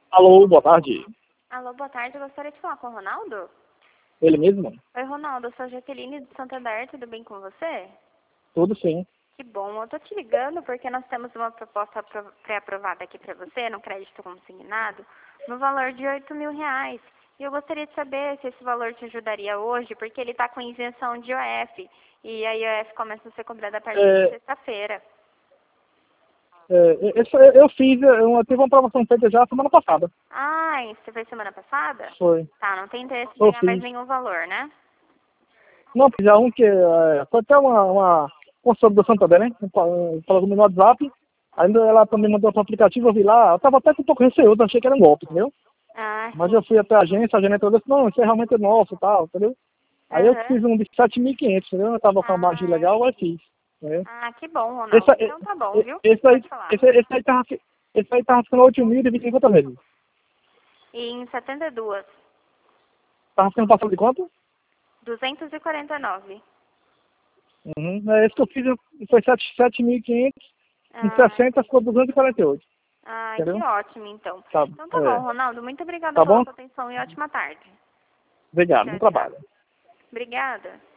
Alô, boa tarde. Alô, boa tarde. Eu gostaria de falar com o Ronaldo. Ele mesmo? Oi, Ronaldo. Eu sou a Jaqueline de Santander. Tudo bem com você? Tudo sim. Que bom. Eu tô te ligando porque nós temos uma proposta pré-aprovada aqui para você, no crédito consignado, no valor de R$ 8.000. E eu gostaria de saber se esse valor te ajudaria hoje, porque ele está com isenção de IOF. E a IOF começa a ser cobrada a partir de sexta-feira. Eu fiz, eu tive uma aprovação feita já semana passada. Ah, você fez semana passada? Foi. Tá, não tem interesse de Eu ganhar mais fiz. nenhum valor, né? Não, fiz já um que foi até uma consultora do Santander, né? Falou comigo no WhatsApp. Ainda ela também mandou para o aplicativo, eu vi lá, eu tava até com um pouco receoso, achei que era um golpe, entendeu? Ah, Mas eu sim. fui até a agente falou assim, não, isso é realmente nosso e tal, entendeu? Aí eu Aham. fiz um de 7.500, entendeu? Eu tava com uma margem Ah, legal, aí fiz. Entendeu? ah, que bom, Esse, Ronaldo. Então tá bom, viu? esse, aí, Pode falar. esse aí tava ficando 8.050 vezes. E em 72, Tava ficando passando de quanto? 249. Uhum. Esse que eu fiz foi 7.500, em Ah, 60 ficou 248. que Entendeu? ótimo, então. Tá, Então tá bom, Ronaldo. Muito obrigada tá pela bom? sua atenção e ótima tarde. Obrigado, bom Tchau, tchau. trabalho. Obrigada.